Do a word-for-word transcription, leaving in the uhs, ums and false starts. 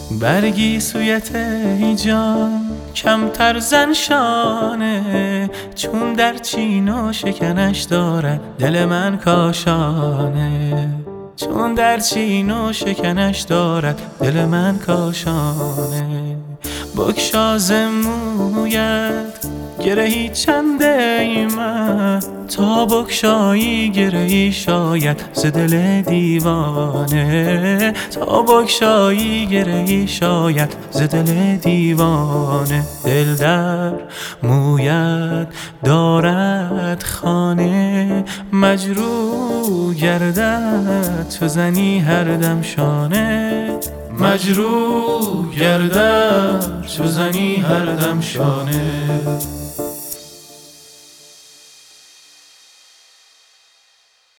برگی سویت ای جان کمتر زن شانه، چون در چین و شکنش دارد دل من کاشانه، چون در چین و شکنش دارد دل من کاشانه. بگشا ز مویت گرهی چند ای من، تا بگشایی گرهی شاید ز دل دیوانه، تا بگشایی گرهی شاید ز دل دیوانه. دل در مویت دارد خانه، مجروح گردد چو زنی هر دم شانه، مجروح گردد چو زنی هر دم شانه.